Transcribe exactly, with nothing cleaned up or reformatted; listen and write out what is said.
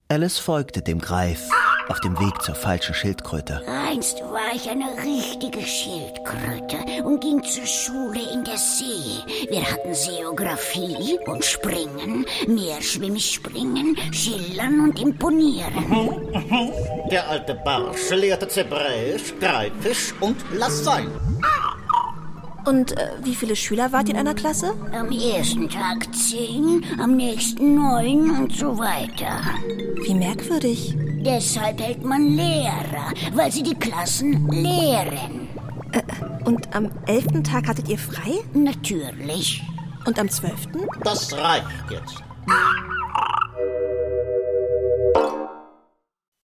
Alice folgte dem Greif auf dem Weg zur falschen Schildkröte. Einst war ich eine richtige Schildkröte und ging zur Schule in der See. Wir hatten Seographie und Springen, Meerschwimmspringen, Schillern und Imponieren. Der alte Barsche lehrte Hebräisch, Greifisch und Latein. Und äh, wie viele Schüler wart ihr in einer Klasse? Am ersten Tag zehn, am nächsten neun und so weiter. Wie merkwürdig. Deshalb hält man Lehrer, weil sie die Klassen lehren. Äh, und am elften Tag hattet ihr frei? Natürlich. Und am zwölften? Das reicht jetzt.